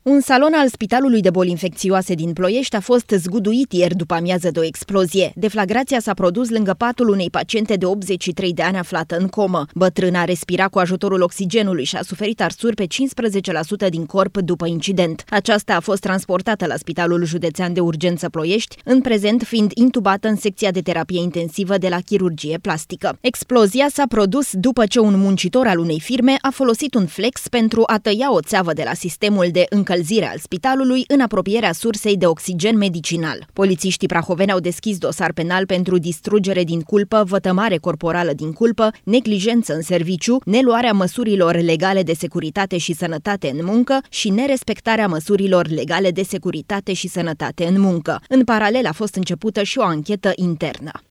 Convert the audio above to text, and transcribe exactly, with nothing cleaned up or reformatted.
Un salon al Spitalului de Boli Infecțioase din Ploiești a fost zguduit ieri după amiază de o explozie. Deflagrația s-a produs lângă patul unei paciente de optzeci și trei de ani aflată în comă. Bătrâna respira cu ajutorul oxigenului și a suferit arsuri pe cincisprezece la sută din corp după incident. Aceasta a fost transportată la Spitalul Județean de Urgență Ploiești, în prezent fiind intubată în secția de terapie intensivă de la chirurgie plastică. Explozia s-a produs după ce un muncitor al unei firme a folosit un flex pentru a tăia o țeavă de la sistemul de încălzire al spitalului în apropierea sursei de oxigen medicinal. Polițiștii prahoveni au deschis dosar penal pentru distrugere din culpă, vătămare corporală din culpă, neglijență în serviciu, neluarea măsurilor legale de securitate și sănătate în muncă și nerespectarea măsurilor legale de securitate și sănătate în muncă. În paralel a fost începută și o anchetă internă.